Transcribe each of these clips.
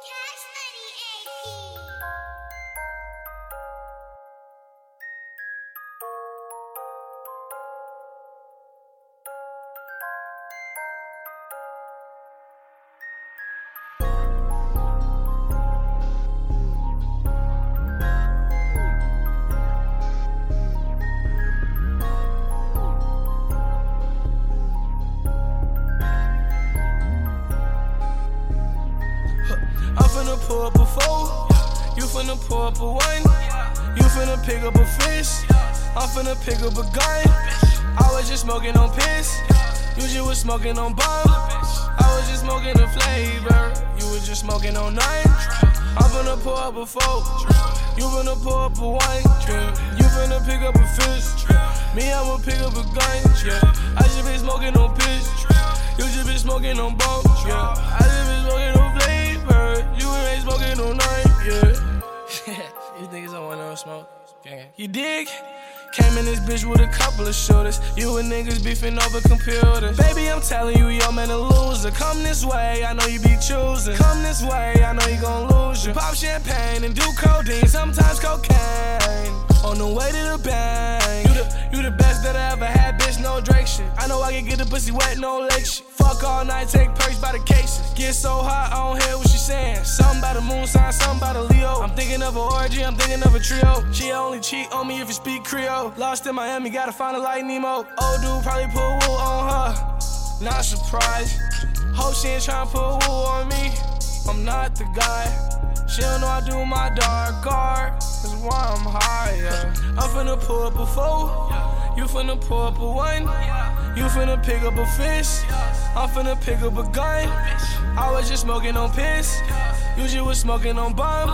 Pull up a four, you finna pull up a one. You finna pick up a fish, I'm finna pick up a gun. I was just smoking on piss, you just was smoking on bomb. I was just smoking a flavor, you was just smoking on nine. I'm finna pull up a four, you finna pull up a one. You finna pick up a fish, me I'ma pick up a gun. I just been smoking on piss, you just been smoking on bomb. I just been smoking on flavor, you ain't smoking on night, You niggas don't want no smoke, gang. You dig? Came in this bitch with a couple of shooters. You and niggas beefing over computers. Baby, I'm telling you, yo man a loser. Come this way, I know you be choosing. Come this way, I know you gon' lose you. Pop champagne and do codeine, sometimes cocaine. On the way to the bank. You the best that I ever had, bitch, no Drake shit. I know I can get the pussy wet, no lake shit. Fuck all night, take perks by the cases. Get so hot, I don't hear what she saying. Something about the moon sign, something about a Leo. I'm thinking of an orgy, I'm thinking of a trio. She only cheat on me if you speak Creole. Lost in Miami, gotta find a like Nemo. Old dude probably put wool on her. Not surprised. Hope she ain't tryna put wool on me. I'm not the guy. She don't know I do my dark art. That's why I'm high, I'm finna pull up a four. You finna pull up a one. You finna pick up a fish. I'm finna pick up a gun. I was just smoking on piss. You just was smoking on bomb.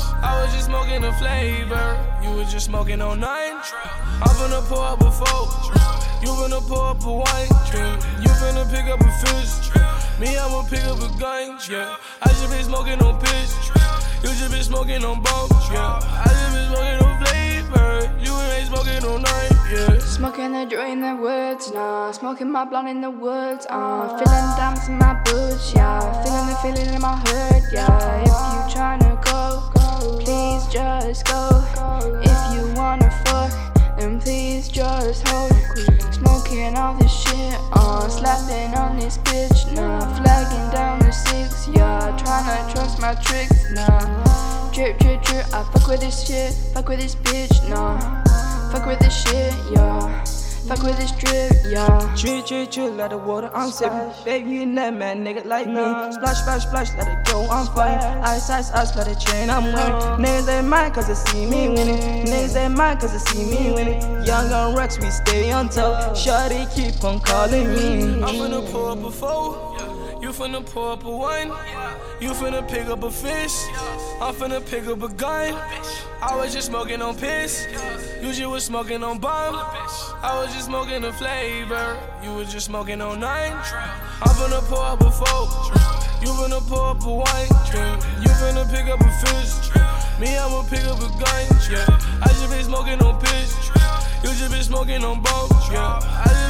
I was just smoking a flavor. You was just smoking on nine. I'm finna pull up a four. You finna pull up a one. You finna pick up a fish. Me, I'ma pick up a gun. I just been smoking on piss. You just been smoking on bomb. I just been smoking on flavor. You ain't smoking on night. Smoking a joint in the woods, nah. Smoking my blunt in the woods, feeling diamonds in my boots, feeling the feeling in my hood, If you tryna go, please just go. If you wanna fuck, then please just hold. Smoking all this shit, slapping on this bitch, nah. Flagging down the six, tryna trust my tricks, nah. Drip, drip, drip, I fuck with this shit, fuck with this bitch, nah. Fuck with this shit, fuck with this drip, Drip, drip, drip, let the water, I'm sippin'. Baby, you that man, nigga like me. Splash, splash, splash, let it go, I'm fine. Ice, ice, ice, let it chain, I'm winning. Niggas ain't mine cause they see me winning. Niggas ain't mine cause they see me winning. Young on Rex, we stay on top. Shawty keep on calling me. I'm finna pull up a four. You finna pull up a one. You finna pick up a fish. I'm finna pick up a gun. I was just smoking on piss. You just was smoking on bomb. I was just smoking a flavor. You was just smoking on nine. I'm finna pull up a four. You finna pull up a one. You finna pick up a fish. Me, I'ma pick up a gun. I just been smoking on piss. You just been smoking on bomb. I just